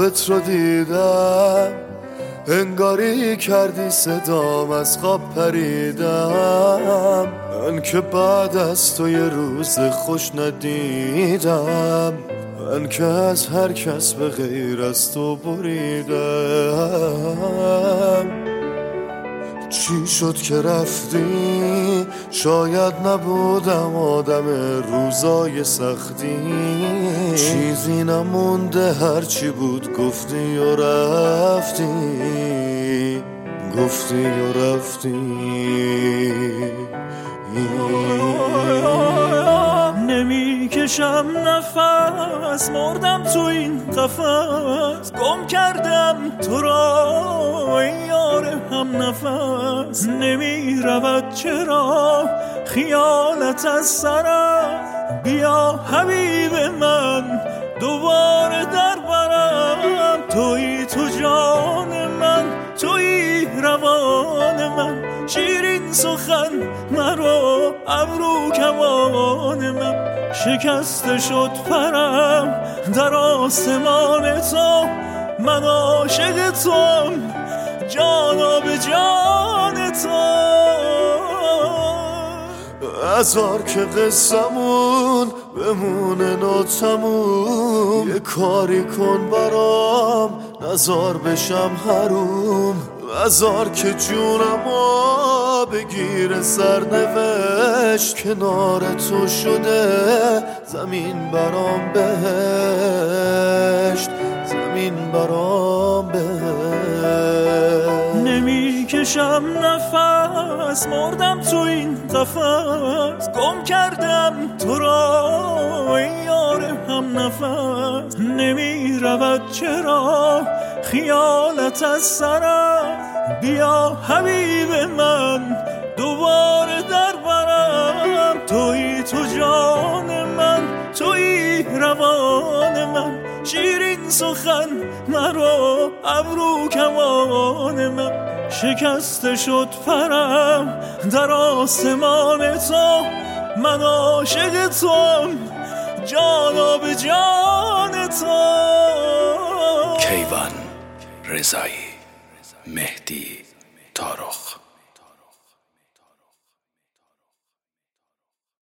خوابت رو دیدم، انگاری کردی صدام از خواب پریدم. من که بعد از تو یه روز خوش ندیدم، من که از هر کس به غیر از تو بریدم. چی شد که رفتی؟ شاید نبودم آدم روزای سختی، چیزی نمونده هرچی بود گفتی و رفتی، گفتی و رفتی. نمیکشم نفس، مردم تو این قفس، گم کردم تو را ای یار هم نفس. نمی رود چرا خیالت از سرم، بیا حبیب من دوباره در برم. تویی تو جان من، تویی روان من، شیرین سخن مرا ابرو کمان من. شکسته شد پرم در آسمان تو، من عاشق توام جانا به جان تو. هزار که قصمون بمونه ناتموم، یه کاری کن برام نزار بشم حروم. هزار که جونمو بگیر سرنوشت، کنار تو شده زمین برام بهشت، زمین برام بهشت. نمیکشم نفس، مردم تو این قفس، گم کردم تو را ای یار هم نفس. نمی رود چرا خیالت از سرم، بیا حبیب من دوباره در برم. تویی تو جان من، تویی روان من، شیرین سخن مرا ابرو کمان من. شکسته شد پرم در آسمان تو، من عاشق توام جانا به جان تو. کیوان رضایی، مهدی